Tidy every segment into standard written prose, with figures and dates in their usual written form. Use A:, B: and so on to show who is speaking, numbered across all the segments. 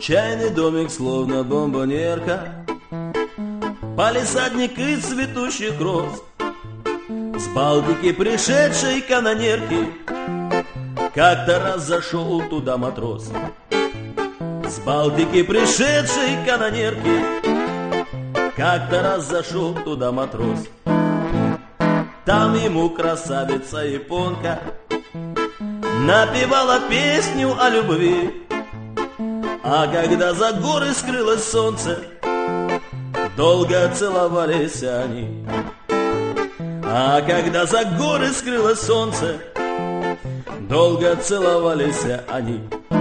A: Чайный домик, словно бомбонерка, палисадник из цветущих роз. С Балтики пришедшей канонерки как-то раз зашел туда матрос. С Балтики пришедшей канонерки как-то раз зашел туда матрос. Там ему красавица японка напевала песню о любви. А когда за горы скрылось солнце, долго целовались они. А когда за горы скрылось солнце, долго целовались они.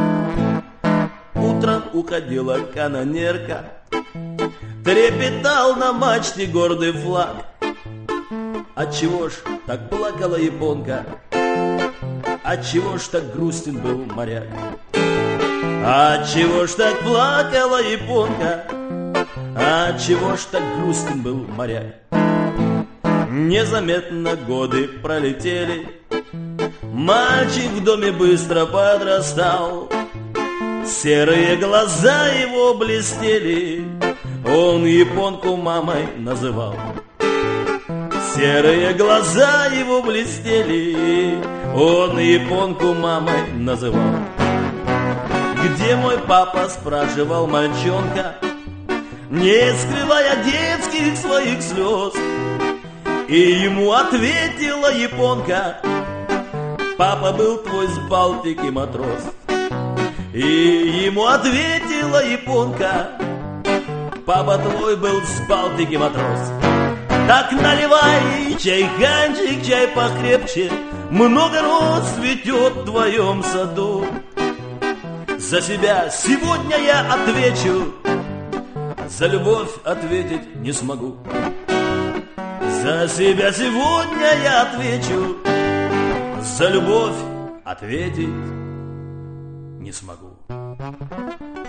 A: Утром уходила канонерка, трепетал на мачте гордый флаг. Отчего ж так плакала японка? Отчего ж так грустен был моряк? Отчего ж так плакала японка? Отчего ж так грустен был моряк? Незаметно годы пролетели, мальчик в доме быстро подрастал. Серые глаза его блестели, он японку мамой называл. Серые глаза его блестели, он японку мамой называл. Где мой папа, спрашивал мальчонка, не скрывая детских своих слез. И ему ответила японка: папа был твой с Балтики матрос. И ему ответила японка: папа твой был с Балтики матрос. Так наливай чайханчик, чай покрепче, много роз цветет в твоем саду. За себя сегодня я отвечу, за любовь ответить не смогу. За себя сегодня я отвечу, за любовь ответить не смогу.